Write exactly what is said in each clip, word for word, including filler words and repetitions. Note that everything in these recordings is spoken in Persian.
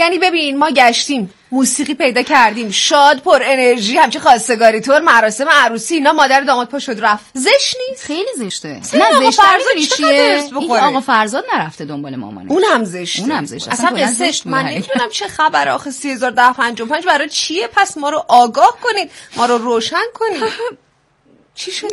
یعنی ببین ما گشتیم، موسیقی پیدا کردیم، شاد پر انرژی، همچه خواستگاری طور، مراسم عروسی، اینا مادر داماد پا شد رفت. زشت نیست؟ خیلی زشته. نه زشت فرزاد چیه؟ این آقا فرزاد نرفته دنبال مامانه. اونم زشته. اونم زشته. اصلا قصه من نمیدونم چه خبر آخه سه هزار و ده و پنجاه و پنج برای چیه؟ پس ما رو آگاه کنید، ما رو روشن کنید. چی شده؟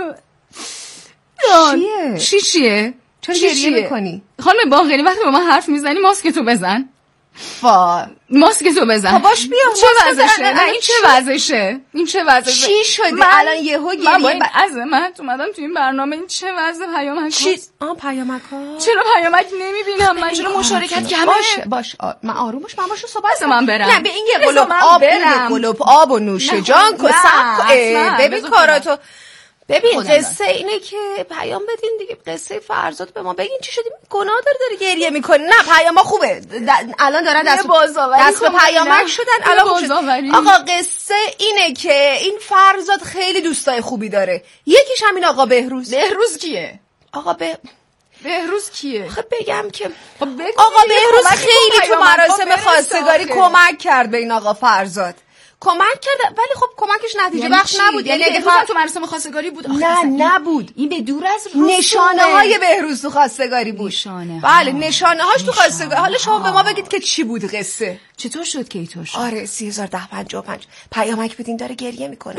چیه؟ چی چیه؟ چرا گریه میکنی؟ خانم باقری وقتی با من حرف میزنی ماسک تو بزن. وا ماسک تو بزن. باش بیا. چه وضعشه؟ این چه وضعشه؟ این چه وضعشه؟ چی شده؟ الان یهو گریه من با این عظمت اومدم تو این برنامه، این چه وضع پیامک؟ چی؟ آ پیامک‌ها. چرا پیامک نمیبینم؟ من چرا مشارکت کردم؟ باش باش من آروم باش، من باشو صحبت من برم. نه به این یه گلوب آب یه گلوب آب و نوشه جان کو سب ببین کاراتو. ببین قصه اینه که پیام بدین دیگه، قصه فرزاد به ما بگین چی شدی؟ گناه داره داره گریه میکنه. نه پیاما خوبه الان دارن دست دست به پیامک شدن الان خوب. آقا قصه اینه که این فرزاد خیلی دوستای خوبی داره، یکیش همین آقا بهروز. بهروز کیه؟ آقا به بهروز کیه؟ خب بگم که آقا بهروز خیلی تو مراسم خواستگاری کمک کرد به این آقا فرزاد، کمک کرد ولی خب کمکش نتیجه یعنی بخش نبود. یعنی اگه فقط تو مراسم خواستگاری بود؟ نه نبود، این به دور از نشانه های بهروز تو خواستگاری بود. نشانه بله نشانه هاش تو خواستگاری. حالا شما به ما بگید که چی بود قصه؟ چطور شد که اینطور شد؟ آره سه هزار و ده و پنجاه و پنج پیامک بدین داره گریه میکنه.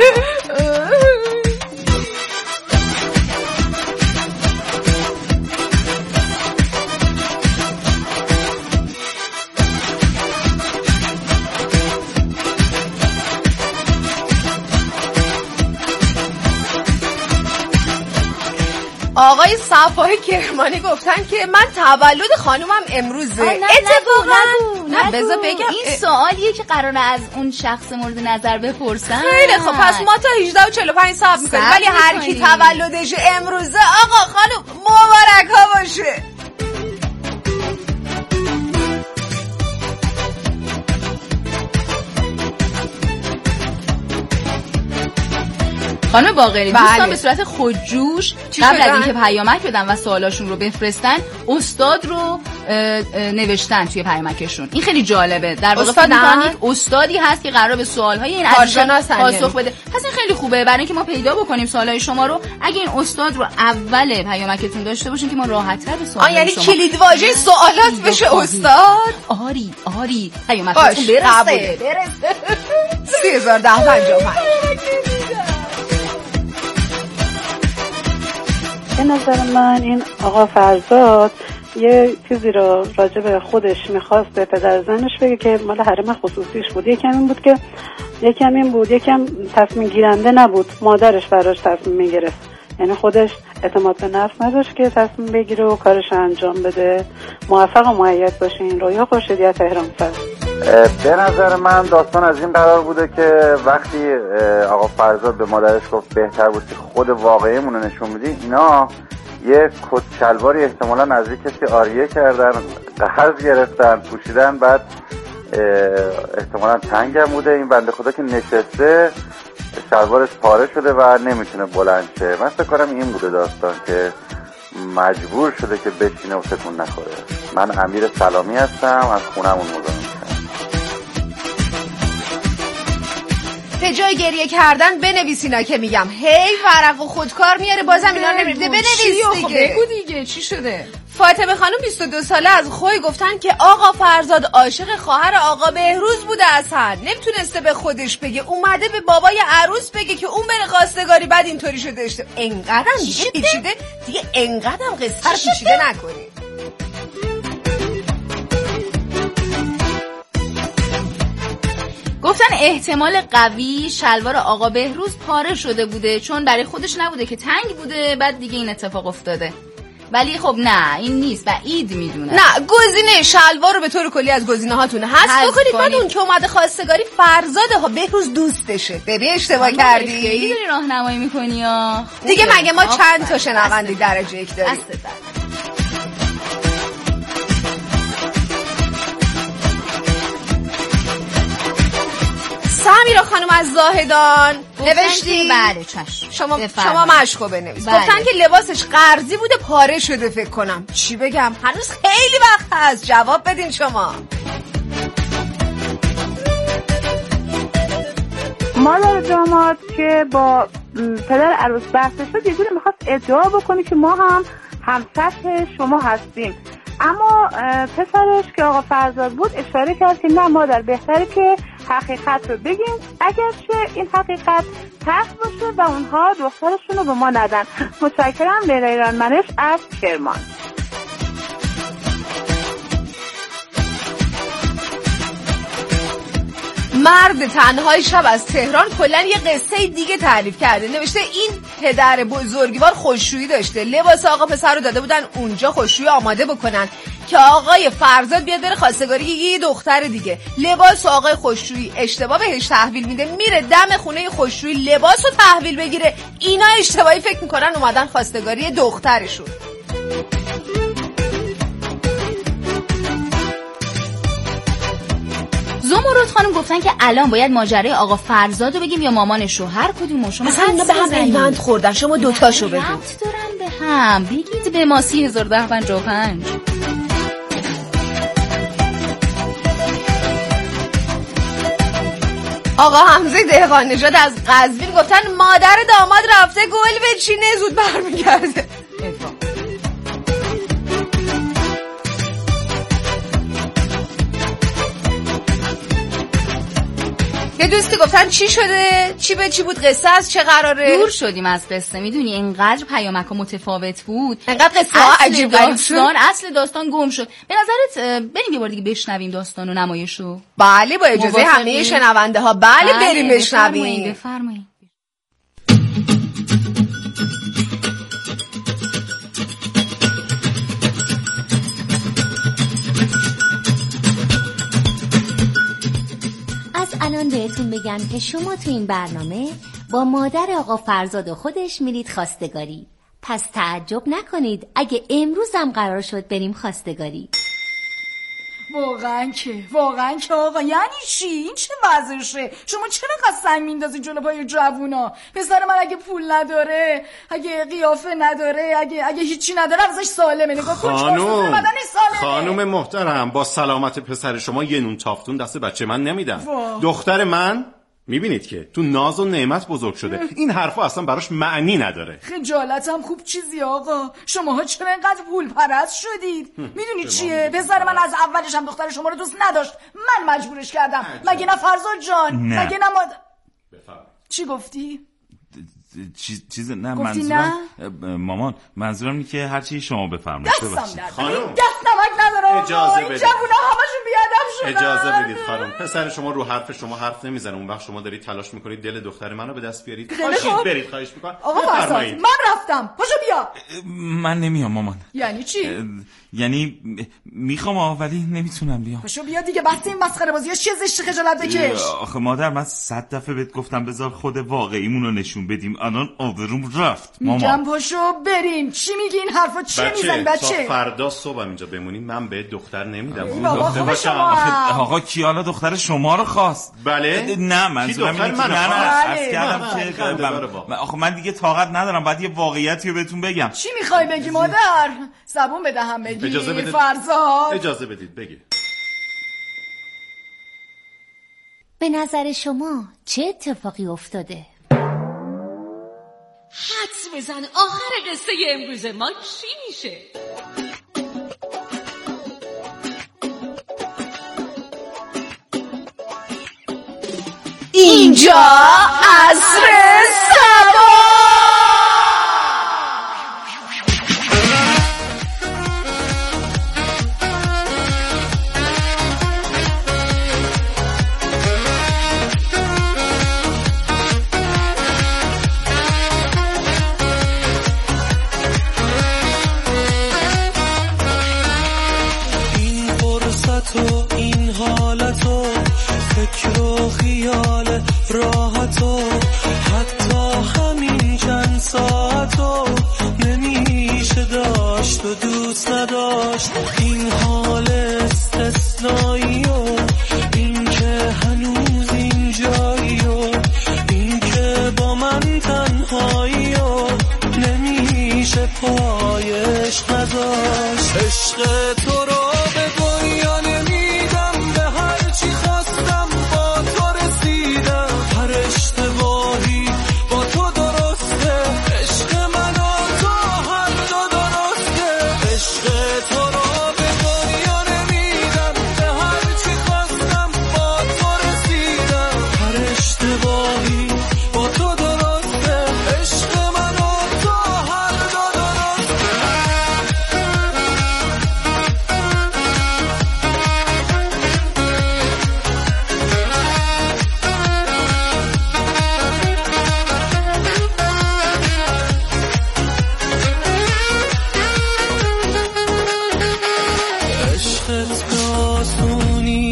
آقای صفای کرمانی گفتن که من تولد خانومم امروزه. اتفاقا نه بذار بگم این سوالیه که قراره از اون شخص مورد نظر بپرسن. خیلی خب پس ما تا هجده و چهل و پنج صبر میکنیم، ولی هر کی تولدش امروزه آقا خانم مبارک ها باشه. خانم باقری بله. دوستان به صورت خودجوش قبل از اینکه پیامک بدن و سوالاشون رو بفرستن استاد رو نوشتن توی پیامکشون. این خیلی جالبه. در واقع فکر می‌کنم یک استادی هست که قراره به سوال‌های این عزیزان پاسخ بده. پس این خیلی خوبه برای اینکه ما پیدا بکنیم سوالای شما رو. اگه این استاد رو اول پیامکتون داشته باشین که ما راحت‌تر به سوال یعنی کلید واژه سوالات بشه استاد. آری آری پیامکتون برسه برسه. سه هزار و ده و پنجاه و پنج به نظر من این آقا فرزاد یه چیزی رو راجع به خودش میخواست به پدر زنش بگه که مال حرم خصوصیش بود. یکم این بود که یکم این بود یکم تصمیم گیرنده نبود، مادرش براش تصمیم میگرفت. یعنی خودش اعتماد به نفس نداشت که تصمیم بگیره و کارش انجام بده. موفق و مؤید باشین. رویا خورشیدی از تهران. فر به نظر من داستان از این قرار بوده که وقتی آقا فرزاد به مادرش گفت بهتر بود که خود واقعیمون رو نشون بدی، اینا یه کت شلواری احتمالا از کسی آریه کردن، قرض گرفتن، پوشیدن، بعد احتمالا تنگم بوده. این بنده خدا که نشسته شلوارش پاره شده و نمیتونه بلند شه. من فکر کنم این بوده داستان که مجبور شده که بشینه و تکون نخوره. من امیر سلامی هستم، از خونمون مزاحم میشم. به جای گریه کردن بنویسینا که میگم هی ورق و خودکار میاره بازم اینا نمیرده. بنویس دیگه. بگو دیگه چی شده؟ فاطمه خانم بیست و دو ساله از خوی گفتن که آقا فرزاد عاشق خواهر آقا بهروز بوده، اصلا نمیتونسته به خودش بگه، اومده به بابای عروس بگه که اون بره خواستگاری، بعد اینطوری شده. اشته انقدرم دیگه پیچیده دیگه، انقدرم قصه رو پیچیده نکنی. گفتن احتمال قوی شلوار آقا بهروز پاره شده بوده چون برای خودش نبوده که تنگ بوده، بعد دیگه این اتفاق افتاده. ولی خب نه این نیست و عید میدونه. نه گزینه شلوار رو به طور کلی از گزینه هاتون حذف بکنید. بعد اون که اومده خواستگاری فرزاده ها بهروز دوستشه. ببین اشتباه کردی. خیلی داری راهنمایی میکنی یا دیگه مگه ما چند تا شنونده درجه یک داریم؟ سمیرا خانم از زاهدان نوشتی؟ بله چشم. شما شما مشقو بنویس. بله. گفتن که لباسش قرضی بوده پاره شده. فکر کنم چی بگم، هنوز خیلی وقت هست، جواب بدین شما. مادر داماد که با پدر عروس بحث شد یه جوری میخواست ادعا بکنه که ما هم هم سطح شما هستیم، اما پسرش که آقا فرزاد بود اشاره کرد که نه مادر، بهتره که حقیقت رو بگیم اگرچه این حقیقت تلخ باشه و اونها دخترشون رو به ما ندن. متشکرم. لیلا ایرانمنش از کرمان. مرد تنهای شب از تهران کلا یه قصه دیگه تعریف کرده. نوشته این پدر بزرگوار خوشرویی داشته، لباس آقا پسر رو داده بودن اونجا خوشرویی آماده بکنن که آقای فرزاد بیاد بره خواستگاری یه دختر دیگه. لباس آقای خوشرویی اشتباه بهش تحویل میده، میره دم خونه خوشرویی لباس رو تحویل بگیره. اینا اشتباهی فکر میکنن اومدن خواستگاری دخترشون. زمرد خانم گفتن که الان باید ماجرای آقا فرزاد رو بگیم یا مامانش رو، هر کدوم شما مثلا اینا به هم پیوند خوردن، شما دوتاشو بگید. ربط دارن به هم، بگید به ما سی هزار ده پنجاه و پنج. آقا حمزه دهقان نژاد از قزوین گفتن مادر داماد رفته گل بچینه زود برمیگرده. یه دوستی گفتن چی شده؟ چی به چی بود؟ قصه از چه قراره؟ دور شدیم از قصه، میدونی اینقدر پیامک‌ها متفاوت بود، اینقدر قصه ها عجیب داستان اصل داستان گم شد. به نظرت بریم یه بار دیگه بشنویم داستان و نمایشو؟ بله با اجازه همه شنونده ها. بله, بله بریم بشنویم. بفرمایید. الان بهتون بگم که شما تو این برنامه با مادر آقا فرزاد و خودش میرید خواستگاری. پس تعجب نکنید اگه امروز هم قرار شد بریم خواستگاری. واقعا که واقعا که آقا یعنی چی؟ این چه وضعشه؟ شما چرا قصد سنگ میندازین جلو پای جوونا؟ پسر من اگه پول نداره، اگه قیافه نداره، اگه اگه هیچی نداره ازش سالمه. نگاه کن خانوم خانوم محترم، با سلامت پسر شما یه نون تافتون دست بچه من نمیدم. دختر من میبینید که تو ناز و نعمت بزرگ شده. این حرفا اصلا براش معنی نداره. خجالتم خوب چیزی آقا. شماها چرا اینقدر پول پرست شدید؟ میدونی چیه؟ پسر من از اولش هم دختر شما رو دوست نداشت. من مجبورش کردم. مگه نه فرزاد جان؟ نه. مگه نه ماد... بفرم. چی گفتی؟ چیز چیز نه منظورم نه؟ مامان منظورم اینه که هر چی شما بفرمایید. ببخشید خانم دست نمک نداره. اجازه بدید. جوونا همشون بیادب شدن. اجازه بدید خانم. پسر شما رو حرف شما حرف نمیزنه. اون وقت شما دارید تلاش میکنید دل دختر منو به دست بیارید. خواهید برید خواهش میکنم. آقا فرزاد من رفتم. پاشو بیا. من نمیام مامان. یعنی چی؟ یعنی میخوام ولی نمیتونم بیام. پاشو بیا دیگه، بس این مسخره بازی‌ها چه زشت خجالت بکش. آخه مادر من صد دفعه بهت گفتم بذار خود واقعیمون رو نشون بدیم. الان آبروم رفت مامان. میگم پاشو بریم. چی میگی این حرفا چه میزنی بچه؟ تا فردا صبح اینجا بمونیم من به دختر نمیدم. اون دختر باشه. آقا کی حالا دختر شما رو خواست؟ بله نه منظورم اینه که نه نه عرض کردم که آخه من دیگه طاقت ندارم، بعد یه واقعیتی رو بهتون بگم. چی میخوای بگی مادر؟ زبون بدهم بگی. اجازه بدید فرزاد اجازه بدید بگی. به نظر شما چه اتفاقی افتاده؟ حدس بزن آخر قصه امروز ما چی میشه؟ اینجا عصر صبا. این فرصت و این حالت و فکر و خیال راحت و حتی همین چند ساعت و نمیشه داشت و دوست نداشت. این حال استثنایی و این که هنوز اینجایی و این که با من تنهایی و نمیشه پایش نداشت. عشق تو رو به دنیا نمیدم، به هر چی خواستم با تو رسیدم. هر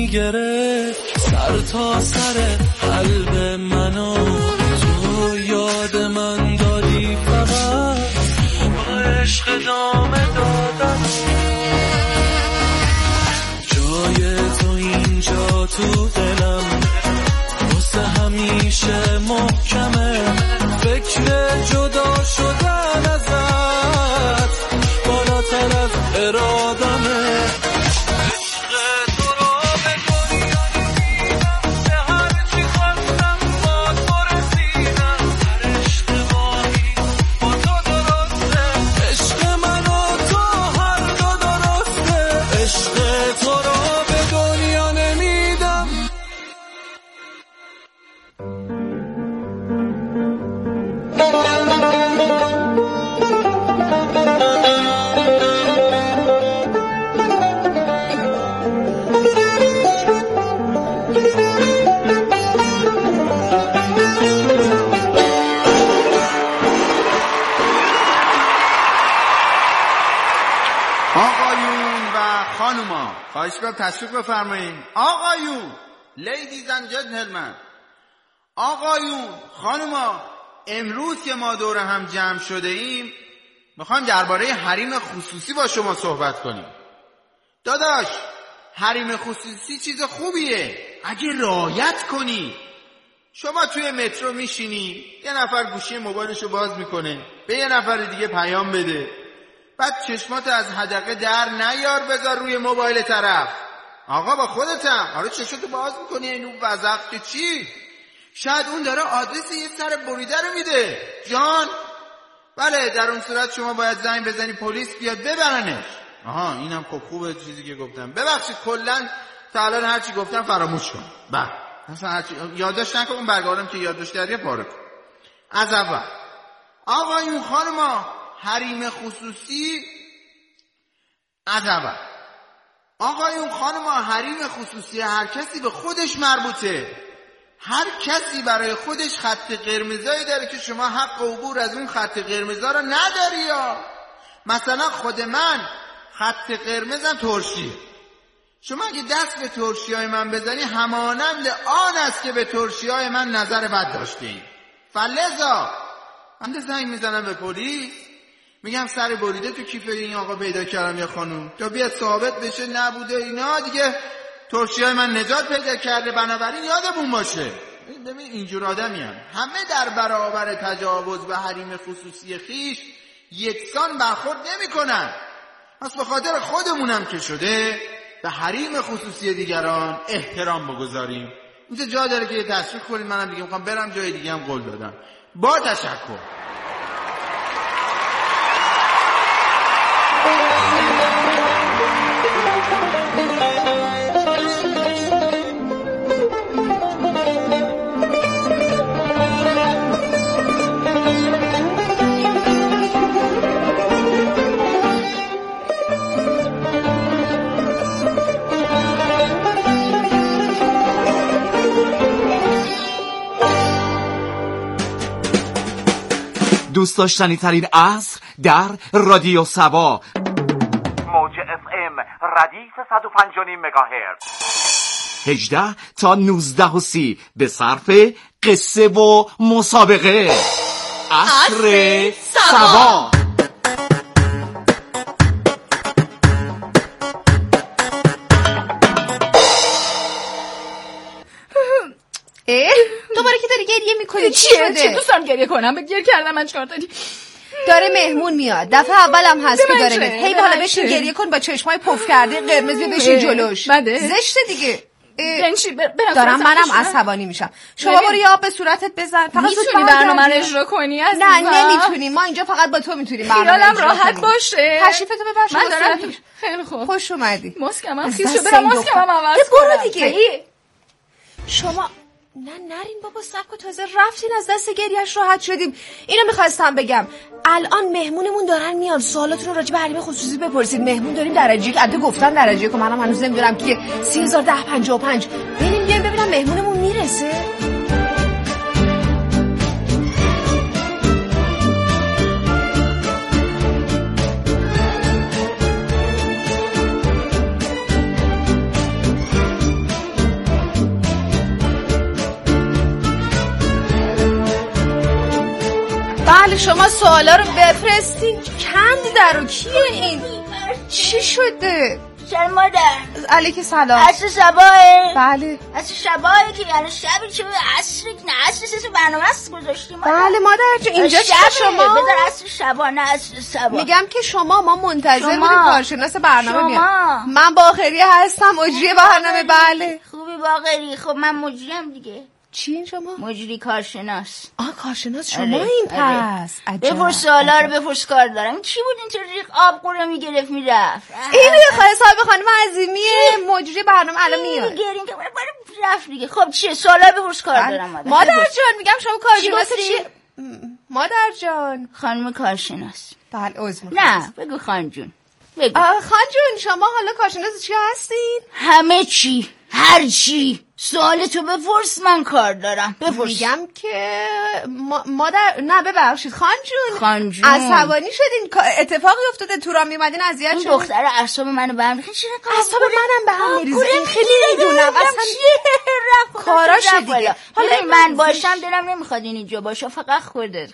میگرفت سر تا سر قلب منو، تو یاد من دادی فقط با عشق دامه دادن. جای تو اینجا تو دلم واسه همیشه محکمه، فکر جدا شدن ازت بالاتر از ارادمه. خواهش کنم تشریف بفرمایید. آقایون، لیدیز اند جنتلمن، آقایون، خانوما، امروز که ما دور هم جمع شده ایم میخوایم درباره حریم خصوصی با شما صحبت کنیم. داداش، حریم خصوصی چیز خوبیه اگه رعایت کنی. شما توی مترو میشینی، یه نفر گوشی موبایلشو باز میکنه به یه نفر دیگه پیام بده، بعد چشمات از حدقه در نیار بذار روی موبایل طرف. آقا با خودتم، آره چشماتو باز میکنی اینو وزق که چی؟ شاید اون داره آدرس یه سر بریده رو میده. جان بله، در اون صورت شما باید زنگ بزنی پلیس بیاد ببرنش. آها اینم خب خوبه چیزی که گفتم. ببخشید کلا تا الان هرچی گفتم فراموش کن. بله اصلا هرچی یادداشت نکن، اون برگارم که یادداشت کردی پاره کن. از اول آقایون خانما، حریم خصوصی از اول آقایون خانما، حریم خصوصی هر کسی به خودش مربوطه. هر کسی برای خودش خط قرمزایی داره که شما حق عبور از اون خط قرمزا رو نداری. یا مثلا خود من خط قرمزم ترشیه. شما اگه دست به ترشیای من بزنی همانند آن است که به ترشیای من نظر بد داشتیم. فلذا من زنگ میزنم به پلیس، میگم سر بریده تو کیف این آقا پیدا کردم یا خانوم، تا بیاد ثابت بشه نبوده اینا دیگه ترشیای من نجات پیدا کرده. بنابراین یادمون باشه ببین اینجور آدمی هم همه در برابر تجاوز و حریم خصوصی خیش یکسان برخورد نمی کنن. پس به خاطر خودمونم که شده به حریم خصوصی دیگران احترام بگذاریم. اینجا جا داره که یه تشریف کنید، منم دیگه میخوام برم جای دیگه هم قول دادم. با تشکر. دوست داشتنی ترین عصر در رادیو سبا، موج اف ام ردیف صد و پنج و نیم مگاهرتز، هجده تا نوزده و سی به صرف قصه و مسابقه. عصر سبا. اه دوباره که داری گریه میکنی چی شده؟ چی دوست دارم گریه کنم؟ به گریه کردم من چیکار داری؟ داره مهمون میاد، دفعه اولم هست که داره میاد. هی بالا بشین گریه کن با چشمای پف کرده قرمز بشین جلوش. بده زشته دیگه. یعنی دارم منم عصبانی میشم. شما برو یا به صورتت بزن. فقط میتونی برنامه رو اجرا کنی عزیزم؟ نه نمیتونی، ما اینجا فقط با تو میتونیم برنامه اجرا کنی. راحت باشه. تشریفتو ببر. من دارم خیلی خوب. خوش اومدی. ماسکم هم خیس شده، برم ماسکم هم عوض کنم. برو دیگه. شما نه نرین بابا، سبک و تازه رفتین از دست گریهش راحت شدیم. اینو میخواستم بگم، الان مهمونمون دارن میان، سوالاتون رو راجع به حریم خصوصی بپرسید. مهمون داریم درجه یک، عده گفتن درجه یک، منم هنوز نمیدونم که سی هزار ده پنجاه و پنج. بریم بیایم ببینم مهمونمون میرسه. شما سوالا رو بفرستین کند در و کیه این؟ چی شده؟ سلام مادر. علیک سلام. عصر شبایه؟ بله. عصر شبایه که یعنی شبی چه عصر نه عصر سه برنامه است گذاشتیم. بله مادر جون اینجا چه شما؟ بذار عصر شبا نه عصر صبا. میگم که شما ما منتظر بودیم کارشناس برنامه بیاد. من باقری هستم مجری برنامه. بله. خوبی باقری؟ خب من مجریم دیگه. چی این شما؟ مجری کارشناس. آه کارشناس شما این پس. بپرس سوالا رو بپرس کار دارم. کی بود اینطوری ریخ آب قوره میگرفت میرفت؟ این خواهی صاحب خانم عظیمیه مجری برنامه الان میاد. میگرین که برای رفت دیگه. خب چیه سوالا رو بپرس کار دارم مادر. مادر جان میگم شما کارشناس چیه؟ مادر جان. خانم کارشناس. بله عذر نه بگو خانم جون. بگو. خانم جون شما حالا کارشناس چی هستین؟ همه چی هر چی. سوال تو بپرس من کار دارم. بپرس. میگم که ما مادر نه ببخشید خان جون خان جون عصبانی شدین اتفاقی افتاده تو را میومدین اذیت شدین. این دختر اعصاب منو به هم ریخت. چرا اعصاب منم به هم میریزه این خیلی میدونم اصلا چیه کاراش دیگه. حالا من باشم دلم نمیخواد این اینجا باشه فقط خودت.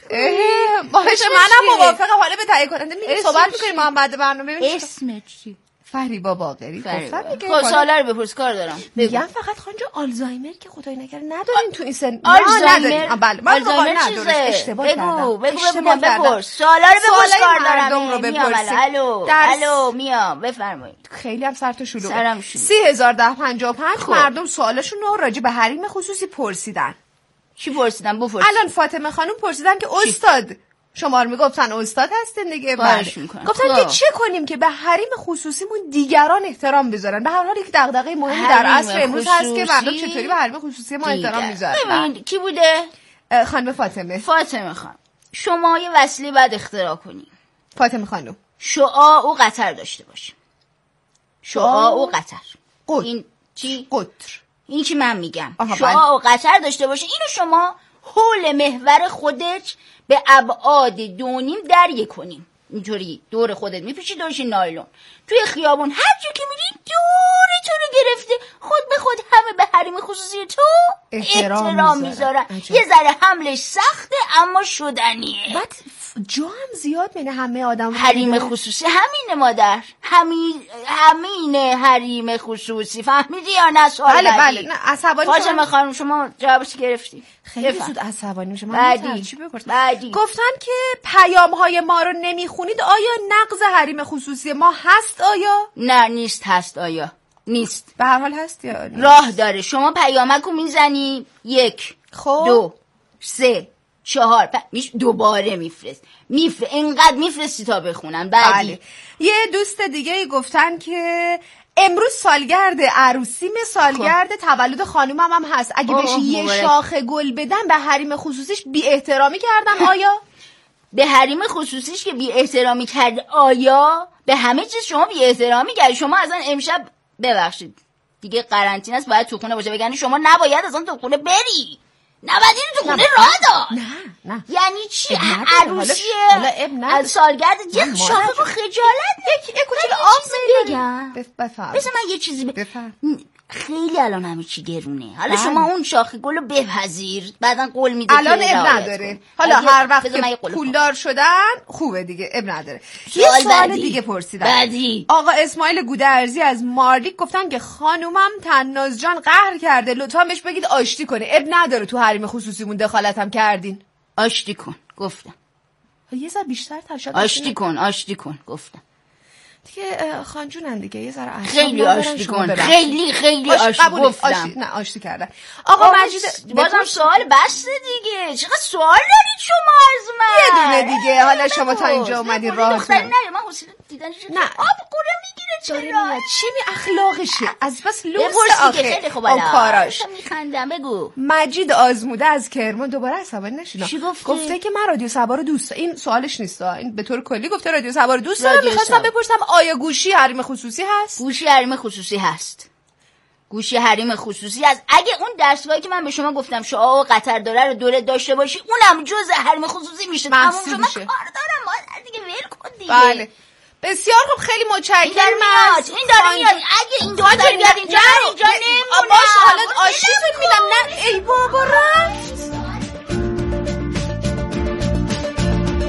باشه منم موافقم. حالا به تایید کننده میگیم صحبت میکنیم ما بعد برنامه. اسمت چی؟ فریبا باقری. گفتم دیگه خب سوالا رو بپرس کار دارم. میگم فقط خانجا آلزایمر که خدای نکره ندارین تو این سن. آلزایمر بله من آلزایمر چیزه. اشتباه بگو بگو ببینم بپرس. سوالا رو بپرس کار دارم. رو بپرسید. الو الو میام بفرمایید. خیلی هم سر تو شلوغه. سرم شلوغه. سی هزار ده پنجاه و پنج مردم سوالشون رو راجع به حریم خصوصی پرسیدن. چی پرسیدن بپرس. الان فاطمه خانم پرسیدن که استاد شما رو میگفتن استاد هستین دیگه. بله گفتن که چه کنیم که به حریم خصوصیمون دیگران احترام بذارن. به هر حال یک دغدغه مهمی در عصر امروز هست که مردم چطوری به حریم خصوصی ما احترام میذارن. ببین کی بوده؟ خانم فاطمه. فاطمه خانم شما یه وسیله بعد اختراع کنیم. فاطمه خانم شعاع و قطر داشته باشیم. شعاع و قطر. این چی؟ قطر. این چی من میگم. شعاع و قطر داشته باشه. اینو شما حول محور خودت به ابعاد دو نیم درک کنیم. اینطوری دور خودت میپیچی دورش نایلون توی خیابون هر جا که میری دور تو رو گرفته خود به خود همه به حریم خصوصی تو احترام, احترام میذارن. یه ذره حملش سخته اما شدنیه. بعد جا هم زیاد مینه همه آدم حریم خصوصی همینه مادر. همین همینه حریم خصوصی. فهمیدی یا نه؟ سوال بله بله نه عصبانی فاطمه خانم شما جوابش گرفتی. خیلی زود عصبانی میشه. بعدی چی بعدی گفتن که پیام های ما رو نمیخونید. آیا نقض حریم خصوصی ما هست؟ آیا نه نیست. هست. آیا نیست؟ به هر حال هست یا نیست؟ راه داره. شما پیامکو میزنی یک خب دو سه چهار پ... میش دوباره میفرست میفرست اینقدر میفرستی تا بخونن. بعدی بله. یه دوست دیگه گفتن که امروز سالگرد عروسیم سالگرد خب. تولد خانومم هم هست. اگه بهش یه شاخه گل بدن به حریم خصوصیش بی احترامی کردن. آیا به حریم خصوصیش که بی احترامی کرد؟ آیا به همه چیز شما بی احترامی کردی؟ شما اصلا امشب ببخشید دیگه قرنطینه است باید تو خونه باشه. بگن شما نباید اصلا تو خونه بری. نباید اینو تو خونه راه داد. نه نه یعنی چی؟ عروسیه از سالگرد یه شاخه رو خجالت یک یک کوچولو آب بگم. بفرم بذار من یه چیزی بفرم. خیلی الان همه چی گرونه. حالا شما اون شاخه گلو بپذیر بعدن قول میده الان اب نداره. حالا هر وقت که پولدار شدن خوبه دیگه اب نداره. یه سوال دیگه پرسیدن. بعدی آقا اسماعیل گودرزی از مارلیک گفتن که خانومم تناز جان قهر کرده لطفا بهش بگید آشتی کنه. اب نداره تو حریم خصوصیمون دخالت هم کردین. آشتی کن گفتم. یه ذره بیشتر تشدد آشتی کن آشتی کن گفتم. دیگه خانجونن دیگه یه ذره خیلی آشتی کن. خیلی خیلی آشتی گفتم. آشتی نه آشتی کردن. آقا مجید بازم سوال بسته دیگه. چقدر سوال دارید شما از من؟ یه دونه دیگه. حالا شما تا اینجا اومدین راه دختر نه من حوصله دیدنش نه آب قوره میگیره. چرا چی می اخلاقشه از بس لوس آخه خیلی خوب الان کاراش میخندم. بگو. مجید آزموده از کرمان دوباره عصبانی نشینا چی گفته؟ گفته که من رادیو سبا رو دوست این سوالش نیست این به طور کلی گفته رادیو سبا رو دوست دارم. می‌خواستم بپرسم آیا گوشی حریم خصوصی هست؟ گوشی حریم خصوصی هست. گوشی حریم خصوصی هست. اگه اون دستگاهی که من به شما گفتم شعاع و قطر داره رو دولت داشته باشی اونم جزء حریم خصوصی میشه. تمام شما کار دارم ما دیگه ول کن دیگه. بله بسیار خوب خیلی متشکرم. این داره میاد. اگه این داره میاد اینجا اینجا نمونه. باش حالا آشتیتون میدم. نه ای بابا رفت.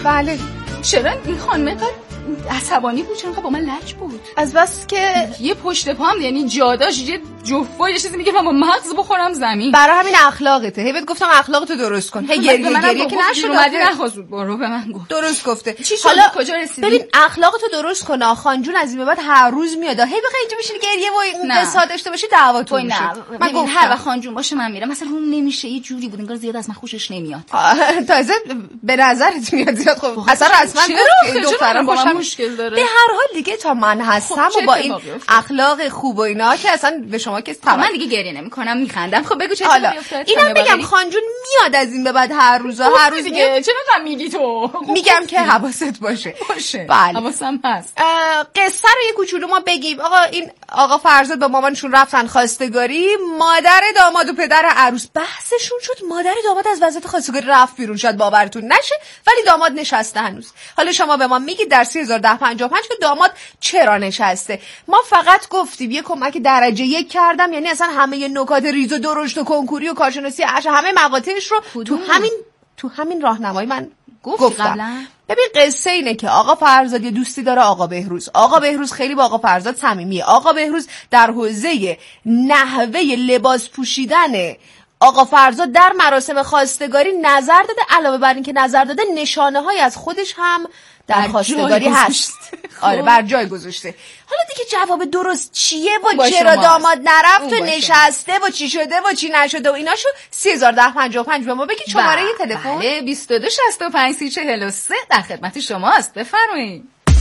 بله. چرا این خانمه عصبانی بود؟ چرا با من لج بود؟ از بس که یه پشت پام یعنی جاداش یه جفا یه چیزی میگه من با مغز بخورم زمین. برای همین اخلاقته. هی بهت گفتم اخلاقتو درست کن. هی گریه گریه که نشد. اومدی نخواست برو به من گفت. درست گفته. چی شد؟ حالا کجا رسیدی؟ ببین اخلاقتو درست کن. خانجون از این به بعد هر روز میاد. هی بخوای اینجا بشینی گریه و قصه داشته باشی دعواتون میشه. من گفتم هر وقت خانجون باشه من میرم. مثلا اون نمیشه یه جوری بود انگار زیاد از من خوشش نمیاد. تازه به نظرت میاد زیاد خوب. اصلا رسما دخترم با من مشکل داره. به هر حال دیگه تا من هستم و با این اخلاق خوب و اینا که اصلا به شما که من دیگه گریه نمیکنم میخندم. خب بگو چه اتفاقی افتاد؟ اینم بگم خانجون میاد از این به بعد هر روز هر روز دیگه. چرا میگی تو؟ میگم که حواست باشه. باشه. بله. حواسم هست. قصه رو یه کوچولو ما بگیم. آقا این آقا فرزاد با مامانشون رفتن خواستگاری. مادر داماد و پدر عروس بحثشون شد. مادر داماد از وضعیت خواستگاری رفت بیرون. شاید باورتون نشه ولی داماد نشسته هنوز. حالا شما به ما میگید در سه هزار و ده پنجاه و پنج که داماد چرا نشسته. ما فقط گفتیم یه کمک درجه یک کردم، یعنی اصلا همه نکات ریز و درشت و کنکوری و کارشناسی ارشد همه مقاطعش رو کدوم؟ تو همین تو همین راهنمایی من گفتم. قبلا؟ ببین قصه اینه که آقا فرزاد یه دوستی داره آقا بهروز. آقا بهروز خیلی با آقا فرزاد صمیمیه. آقا بهروز در حوزه نحوه لباس پوشیدن آقا فرزاد در مراسم خواستگاری نظر داده. علاوه بر این که نظر داده نشانه‌های از خودش هم در خواستگاری هست. آره بر جای گذاشته. حالا دیگه جواب درست چیه و چرا داماد نرفت و نشسته و چی شده و چی نشده و ایناشو سه هزار و ده پنجاه و پنج به ما بگید. شماره یه تلفن بله بیست و دو شصت و پنج سی چهل و سه در خدمت شماست. بفرمایید.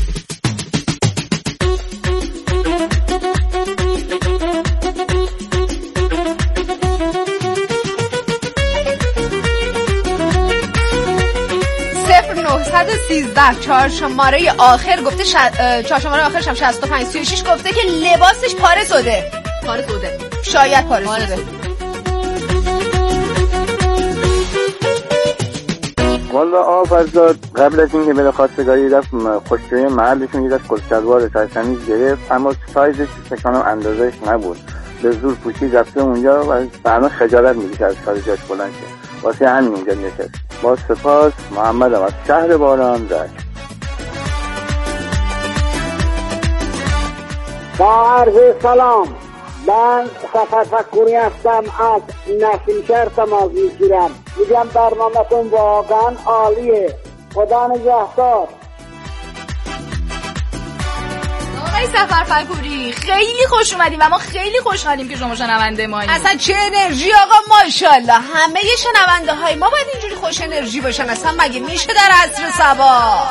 نهصد و سیزده چهار شماره آخر گفته ش... چهار شماره آخرش هم شصت و پنج سی و شش گفته که لباسش پاره شده. پاره شده. شاید پاره شده. والا آقا فرزاد قبل از اینکه بره خواستگاری رفت خوشجوی محلشون یه دست کلشلوار ترتمیز گرفت اما سایزش فکرم اندازهش نبود. به زور پوشید رفته اونجا و برنامه خجالت میکشه از کار جاش بلند شه. واسه همین اونجا نشست. با سپاس محمدم از شهر باران رشت. با عرض سلام، من سفر فکوری هستم از نسیمشهر تماس میگیرم. میگم برنامه‌تون واقعا عالیه. خدا نگهدار. آقای سفر فکوری خیلی خوش اومدیم و ما خیلی خوشحالیم که شما شنونده ماییم. اصلا چه انرژی آقا ماشاءالله. همه شنونده های ما باید اینجوری خوش انرژی باشن. اصلا مگه میشه در عصر صبا؟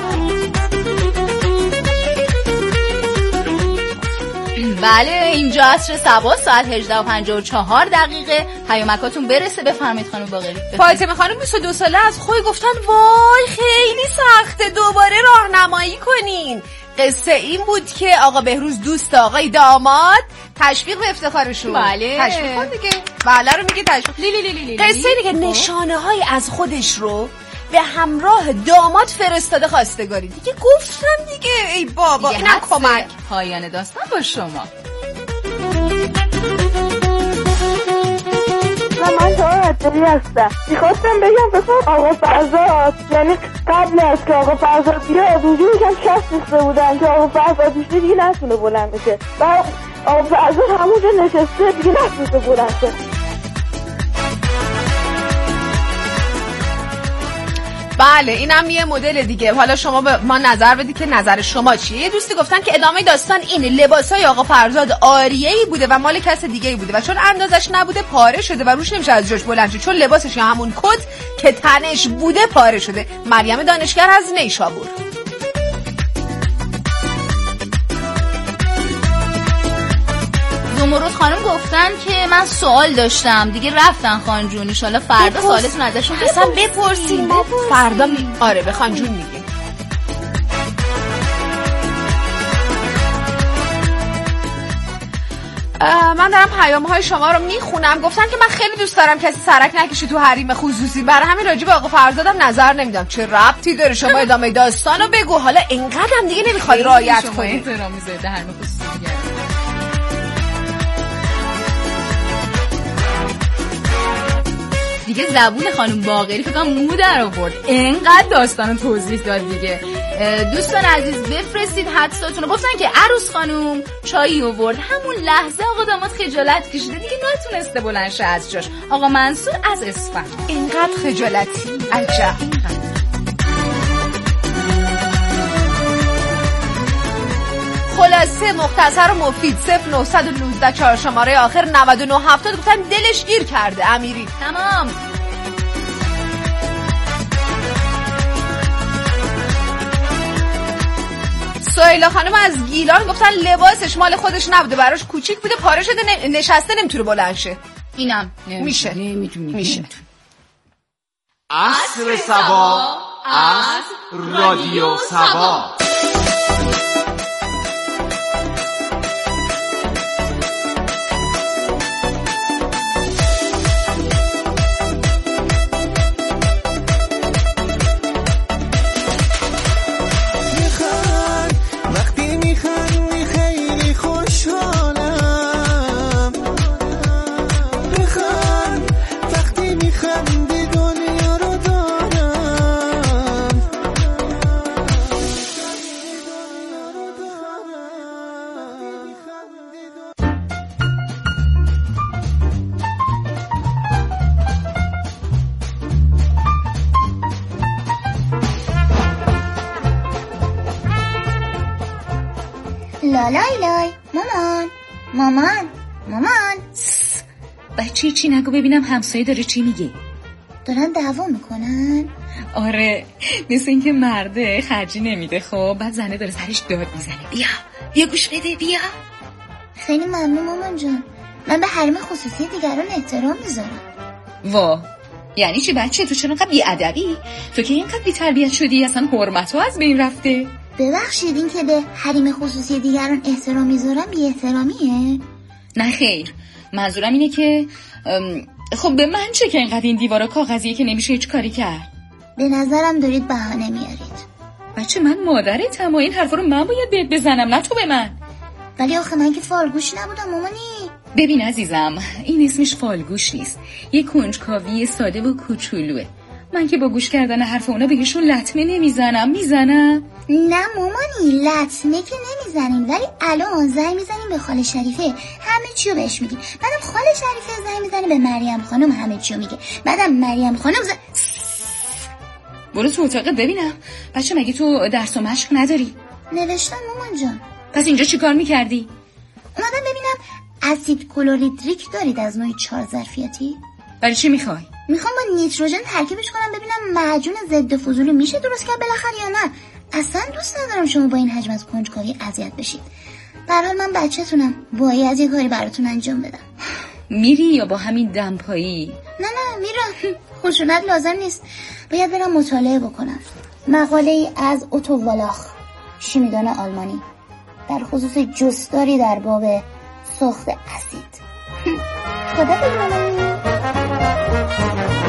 بله اینجا عصر صبا ساعت هجده و پنجاه و چهار دقیقه. پیامکاتون برسه. بفرمایید خانم باقری. فاطمه خانم بیست و دو ساله از خود گفتن وای خیلی سخته دوباره راهنمایی کنین. قصه این بود که آقا بهروز دوست آقای داماد تشویق به افتخارشون. بله تشویق کن دیگه. بله رو میگه تشویق. لی لی لی لی لی. قصه اینه که نشانه های از خودش رو به همراه داماد فرستاده خواستگاری. دیگه گفتم دیگه ای بابا اینم کمک. پایان داستان با شما. من جواب عطاری هستم. میخواستم بگم بسیم آقا فرزاد یعنی قبل از که آقا فرزاد بیاد اونجوری کم شست ریخته بودن که آقا فرزاد بیشته دیگه نتونه بلند بشه و آقا فرزاد همونجا نشسته دیگه نتونه بلند شه. بله اینم یه مدل دیگه. حالا شما به ما نظر بدید که نظر شما چیه. یه دوستی گفتن که ادامه داستان اینه لباسای آقا فرزاد آریه‌ای بوده و مال کس دیگه‌ای بوده و چون اندازش نبوده پاره شده و روش نمیشه از جاش بلند شه چون لباسش همون کت که تنش بوده پاره شده. مریم دانشگر از نیشابور. زمرد خانم گفتن که من سوال داشتم دیگه رفتن خانجون. ان شاءالله فردا سوالتون ازشون اصلا بپرسین. فردا می... آره به خانجون میگه. من دارم پیام های شما رو میخونم. گفتن که من خیلی دوست دارم کسی سرک نکشه تو حریم خصوصی. برای همین راجع به آقا فرزادم نظر نمیدم. چه ربطی داره؟ شما ادامه داستانو بگو. حالا اینقدرم دیگه نمیخواد رعایت کنی. احترام میذارید حریم خصوصی. دیگه زبون خانم باقری فکر کنم مو در آورد، اینقدر داستانو توضیح داد دیگه. دوستان عزیز بفرستید حدساتونو. گفتن که عروس خانم چایی آورد، همون لحظه آقا داماد خجالت کشیده دیگه نتونسته بلند شه از جاش. آقا منصور از اصفهان اینقدر خجالتی عجب. خلاصه مختصر و مفید صفر نهصد و نوزده چهار شماره آخر نود و نه هفتاد گفتن دلش گیر کرده امیری. تمام. سهیلا خانم از گیلان گفتن لباسش مال خودش نبوده، براش کوچیک بوده پاره شده نشسته نمیتونه بلند شه. اینم میشه نمیتونی میشه. عصر صبا از رادیو صبا. لالای لای مامان مامان مامان. بچه چی نگو ببینم همسایه داره چی میگه. دارن دعوا میکنن؟ آره مثل اینکه مرده خرجی نمیده، خب بعد زنه داره سرش داد میزنه. بیا بیا گوش بده بیا. خیلی ممنون مامان جان، من به حریم خصوصی دیگران احترام میذارم. وا یعنی چی بچه؟ تو چرا اینقدر بی‌ادبی؟ تو که اینقدر بی‌تربیت شدی اصلا حرمت ها از بین رفته. ببخشید این که به حریم خصوصی دیگران احترام میذارم بی احترامیه؟ نه خیر، منظورم اینه که خب به من چه که اینقدر این دیوارا کاغذیه که نمیشه هیچ کاری کرد. به نظرم دارید بهانه میارید. بچه من مادرتم و این حرفا رو من باید بهت بزنم نه تو به من. ولی آخه من که فالگوش نبودم مامانی. ببین عزیزم این اسمش فالگوش نیست، یه کنجکاوی ساده و کوچولوه. من که با گوش کردن حرف اونا بهشون لطمه نمیزنم. میزنم؟ نه مامانی لطمه که نمیزنیم، ولی الان زنگ میزنیم به خاله شریفه همه چیو بهش میگیم، بعدم خاله شریفه زنگ میزنه به مریم خانم همه چیو میگه، بعدم مریم خانم زن... برو تو اتاقت ببینم. بچه مگه تو درس و مشق نداری؟ نوشتم مامان جان. پس اینجا چی کار میکردی؟ اومدم ببینم اسید کلوریدریک دارید از نوع چهار ظرفیتی؟ برای چی میخوای؟ میخوام با نیتروژن ترکیبش کنم ببینم معجون ضد فضولی میشه درست کرد بالاخره یا نه. اصلا دوست ندارم شما با این حجم از کنجکاوی اذیت بشید. به هر حال من بچه‌تونم، باید یه کاری براتون انجام بدم. میری یا با همین دمپایی؟ نه نه میرم، خشونت لازم نیست. باید برم مطالعه بکنم. مقاله ای از اوتو والاخ، شیمیدان آلمانی، در خصوص جستاری در باب سوخت اسید. خدا بگم.